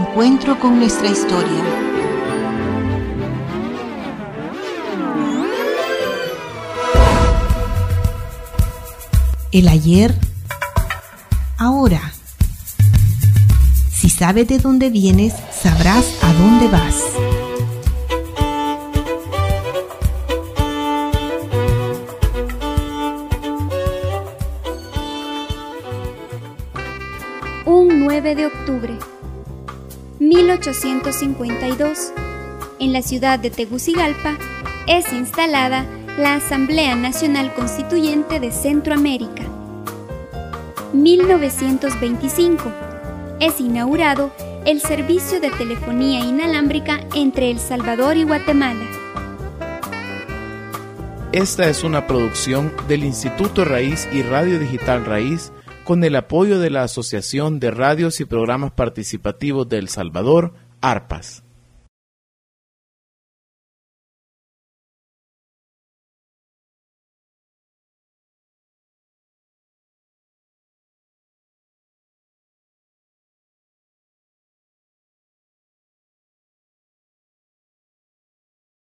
encuentro con nuestra historia. El ayer, ahora. Si sabes de dónde vienes, sabrás a dónde vas. Un 9 de octubre, 1852, en la ciudad de Tegucigalpa, es instalada la Asamblea Nacional Constituyente de Centroamérica. 1925, es inaugurado el servicio de telefonía inalámbrica entre El Salvador y Guatemala. Esta es una producción del Instituto Raíz y Radio Digital Raíz, con el apoyo de la Asociación de Radios y Programas Participativos de El Salvador, ARPAS.